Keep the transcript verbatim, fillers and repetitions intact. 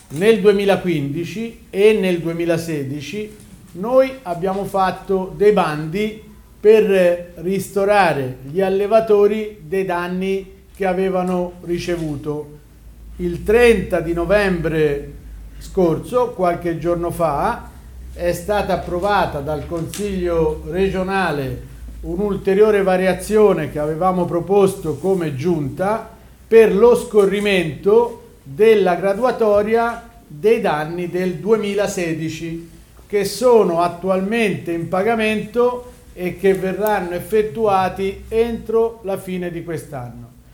nel duemilaquindici e nel duemilasedici noi abbiamo fatto dei bandi per ristorare gli allevatori dei danni che avevano ricevuto. Il trenta di novembre scorso, qualche giorno fa, è stata approvata dal Consiglio regionale un'ulteriore variazione che avevamo proposto come giunta per lo scorrimento della graduatoria dei danni del duemilasedici, che sono attualmente in pagamento e che verranno effettuati entro la fine di quest'anno.